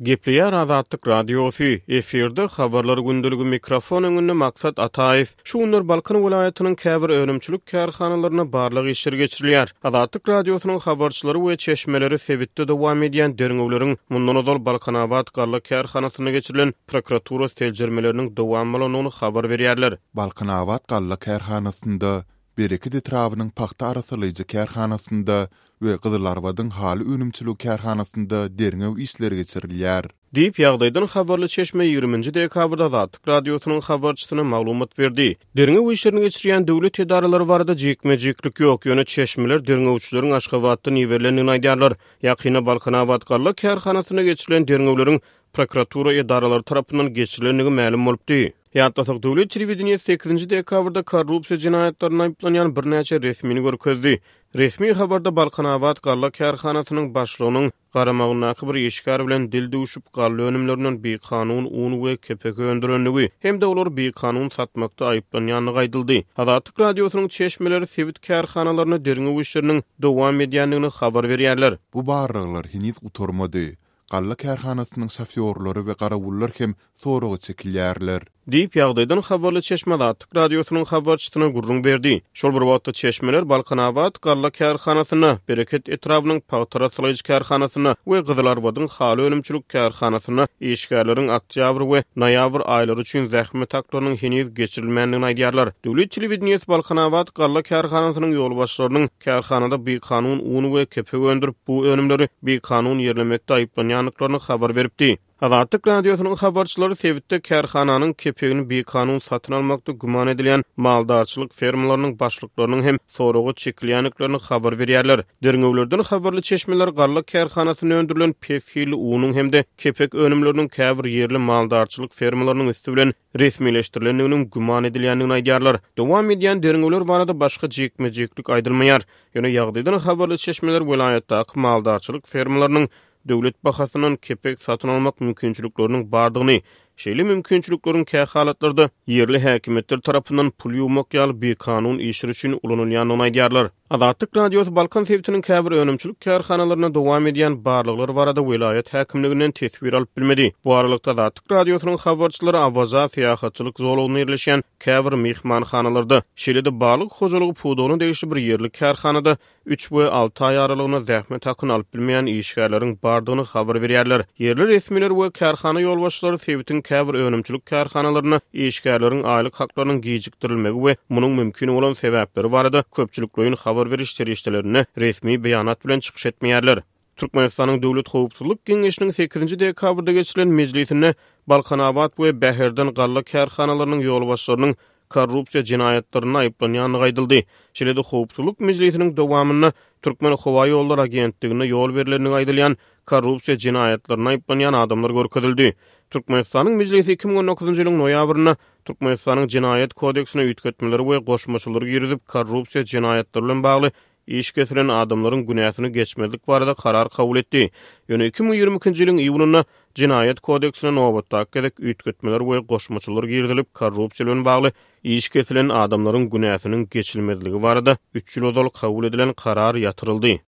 Gepliýär Azatlyk Radiosu, efirde habarlar gündülügi mikrofon öňünde Maksat Ataýew. Şunlar Balkan welaýatynyň käbir önümçilik kärhanalaryna barlyk işler geçirilýär. Azatlyk Radiosynyň habarçylary we çeşmeleri sebitde dowam edýän derňewleriň mundan ozal Balkanawat garly kärhanasyna geçirilen prokuratura teljermeleriniň dowamlygyny habar berýärler. Balkanawat garly kärhanasynda Bereki detrawynyň paxta arasalyjy kärhanasynda we Gyzylarbadyň haly önümçilik kärhanasynda derňew işleri geçirilýär. Diýip ýagdaýdan habarly çeşme 20-nji dekabrda Azatlyk Radiosynyň habarçysyna maglumat berdi. Derňew işlerini geçirýän döwlet edaralary barada jekmejeklik ýok. Ýöne çeşmeler derňewçileriň Aşgabatda niwerlerini aýdýarlar. Ýakyna Balkanawat garly kärhanasyna geçirilen derňewleriň prokuratura edaralary tarapyndan geçirilenligi ma'lum bolupdy. Ýa-da döwlet telewizionyny 8-nji dekabrda korrupsiýa jinayetlerine aýplanýan bir näçe resmini görkezdi. Resmi habarda Balkanawat garly kärhanasynyň başlygynyň garamagyna bir işgär bilen dil döwüşip garly önümlerinden bir kanun un we kepek öndürenligi hem de olar bir kanun satmakda aýplanýanlygy aýdyldy. Azatlyk Radiosynyň çeşmeleri sewit kärhanalaryna derňew işleriniň dowam edýänligini habar berýärler. Bu barraglar hiniz utormady. Garly kärhanasynyň şofyorlary we garawullar hem soragy çekilýärler. Diýip ýagdaýdan habarly çeşme Azatlyk Radiosynyň habarçysyna gurrun berdi. Şol bir wagtda çeşmeler Balkanawat garly kärhanasyna, Bereket etrawynyň paxtarasylyjy kärhanasyna we Gyzylarbadyň haly önümçilik kärhanasyna işgärleriň oktýabr we noýabr aýlary üçin zähmet haklarynyň heniz geçirilmänligini aýdýarlar. Döwlet telewizionyny Balkanawat garly kärhanasynyň ýolbaşçylarynyň kärhanada bir kanun un we kepek öndürip bu önümleri bir kanun ýerlemekde aýplanýanlyklaryny habar beripdi. Azatlyk Radiosynyň habarçylary sebitde kärhananyň kepegini bir kanun satyn almakda guman edilýän maldarçylyk fermalarynyň başlyklarynyň hem soragy çekilýänliklaryny habar berýärler. Derňewlerden habarly çeşmeler garly kärhanasyna öndürilen pesili unyň hem de kepek önümleriniň käbir ýerli maldarçylyk fermalarynyň üstü bilen resmileşdirilenligini guman edilýänligini aýdýarlar. Dowam edýän derňewler barada başga jekmejeklik aýdylmaýar. Ýöne ýagdaýdan habarly çeşmeler welaýatdaky maldarçylyk fermalarynyň döwlet bahasynyň kepek satyn almak mümkinçilikleriniň bardygyny, şeýle mümkinçilikleriň kä halatlarda ýerli häkimetler tarapyndan pul ýuwmak ýaly bir kanun işleri üçin ulanylýanyny aýdýarlar. Azatlyk Radiosy Balkan sebitiniň käbir önümçilik kärhanalaryna dowam edýän barlyklary barada welaýat häkimliginden tesbir alyp bilmedi. Bu aralykda Azatlyk Radiosynyň habarçylary awaza fiýahatçylyk zolugyny ýerleşýän käbir mehmanhanalarda, şeýle-de balyk hojalygy pudugyny degişli bir ýerli kärhanada 3 we 6 aý aralygyna zähmet hakyny alyp bilmeýän işgärleriň bardygyny habar berýärler. Ýerli resmiler we kärhana ýolbaşçylary sebitiniň käbir önümçilik kärhanalaryna işgärleriň aýlyk haklarynyň gijikdirilmegi we munyň mümkin bolan sebäpleri barada köpçüliklerin habar beriş terişlerini resmi beýanat bilen çykyş etmeýärler. Türkmenistanyň Döwlet Howpsuzlyk Geňeşiniň 8-nji dekabrda geçirilen mejlisinde Balkanawat we Bäherden garly kärhanalarynyň ýolbaşçylarynyň korrupsiýa jinayetlerine aýplanýanlygy aýdyldy. Şeýle-de Howpsuzlyk mejlisiniň dowamyna Türkmen Howa ýolları agentligine ýol berilýänligi aýdylýan korrupsiýa jinayetlerine aýplanýan adamlar görkezildi. Türkmenistanyň mejlisi 2019-njy ýylyň noýabryna Türkmenistanyň Jinayet kodeksine üýtgetmeleri we goşmaçylary girizip korrupsiýa jinayetleri bilen bagly iş getiren adamlaryň günäsini geçmezlik barada karar kabul etdi. Ýöne 2022-nji ýylyň iýulyna Jinayet kodeksine nobatda gerek üýtgetmeler we goşmaçylary girilip korrupsiýa bilen bagly iş getiren adamlaryň günäsiniň geçilmezligi barada 3 ýyl ozal kabul edilen karar ýatyryldy.